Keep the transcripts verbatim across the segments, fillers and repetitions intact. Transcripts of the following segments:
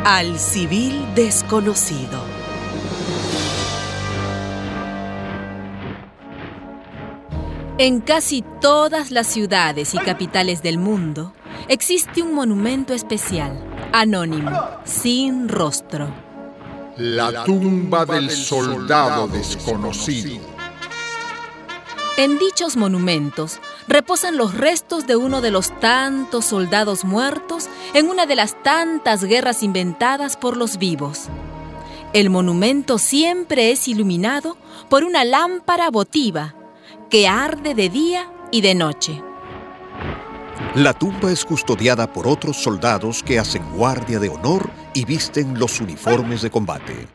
Al civil desconocido. En casi todas las ciudades y capitales del mundo existe un monumento especial, anónimo, sin rostro. La tumba del soldado desconocido. En dichos monumentos reposan los restos de uno de los tantos soldados muertos en una de las tantas guerras inventadas por los vivos. El monumento siempre es iluminado por una lámpara votiva que arde de día y de noche. La tumba es custodiada por otros soldados que hacen guardia de honor y visten los uniformes de combate.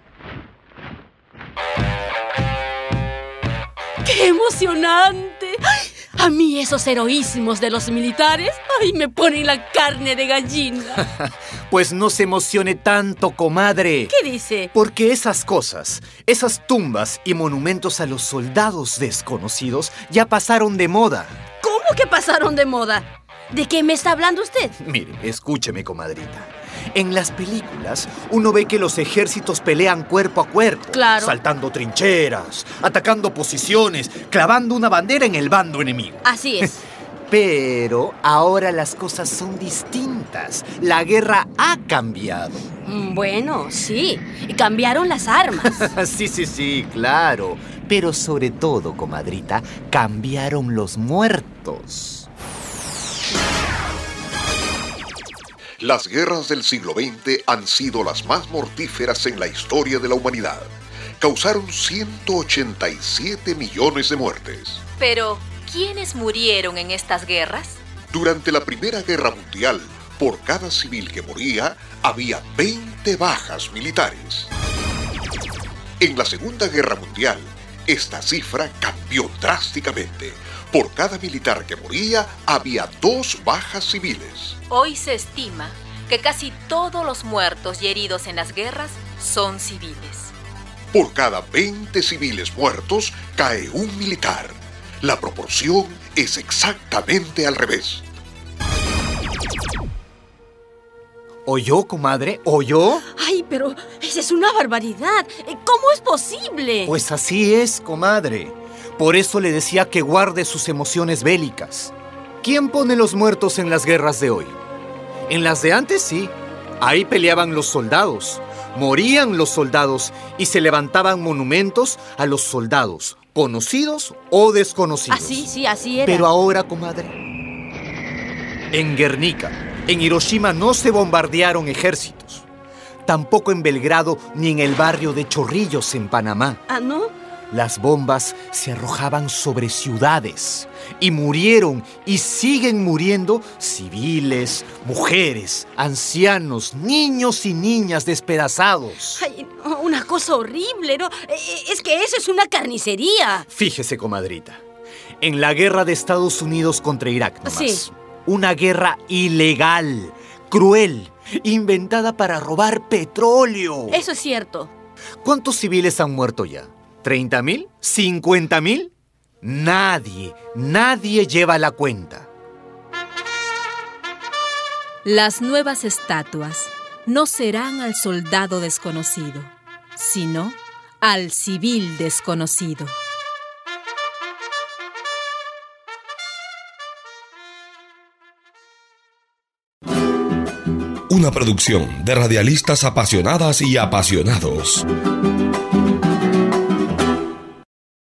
¡Qué emocionante! ¡Ay! A mí esos heroísmos de los militares, ¡ay! Me ponen la carne de gallina. Pues no se emocione tanto, comadre. ¿Qué dice? Porque esas cosas, esas tumbas y monumentos a los soldados desconocidos ya pasaron de moda. ¿Cómo que pasaron de moda? ¿De qué me está hablando usted? Mire, escúcheme, comadrita. En las películas, uno ve que los ejércitos pelean cuerpo a cuerpo. Claro. Saltando trincheras, atacando posiciones, clavando una bandera en el bando enemigo. Así es. Pero ahora las cosas son distintas. La guerra ha cambiado. Bueno, sí. Y cambiaron las armas. Sí, sí, sí, claro. Pero sobre todo, comadrita, cambiaron los muertos. Las guerras del siglo veinte han sido las más mortíferas en la historia de la humanidad. Causaron ciento ochenta y siete millones de muertes. Pero, ¿quiénes murieron en estas guerras? Durante la Primera Guerra Mundial, por cada civil que moría, había veinte bajas militares. En la Segunda Guerra Mundial, esta cifra cambió drásticamente. Por cada militar que moría, había dos bajas civiles. Hoy se estima que casi todos los muertos y heridos en las guerras son civiles. Por cada veinte civiles muertos, cae un militar. La proporción es exactamente al revés. ¿Oyó, comadre? ¿Oyó? Ay, pero esa es una barbaridad. ¿Cómo es posible? Pues así es, comadre. Por eso le decía que guarde sus emociones bélicas. ¿Quién pone los muertos en las guerras de hoy? En las de antes, sí. Ahí peleaban los soldados, morían los soldados y se levantaban monumentos a los soldados, conocidos o desconocidos. Así, sí, así era. Pero ahora, comadre, en Guernica, en Hiroshima no se bombardearon ejércitos. Tampoco en Belgrado ni en el barrio de Chorrillos, en Panamá. ¿Ah, no? Las bombas se arrojaban sobre ciudades y murieron y siguen muriendo civiles, mujeres, ancianos, niños y niñas despedazados. Ay, no, una cosa horrible, ¿no? Es que eso es una carnicería. Fíjese, comadrita, en la guerra de Estados Unidos contra Irak nomás. Sí. Una guerra ilegal, cruel, inventada para robar petróleo. Eso es cierto. ¿Cuántos civiles han muerto ya? ¿treinta mil? ¿cincuenta mil? Nadie, nadie lleva la cuenta. Las nuevas estatuas no serán al soldado desconocido, sino al civil desconocido. Una producción de radialistas apasionadas y apasionados.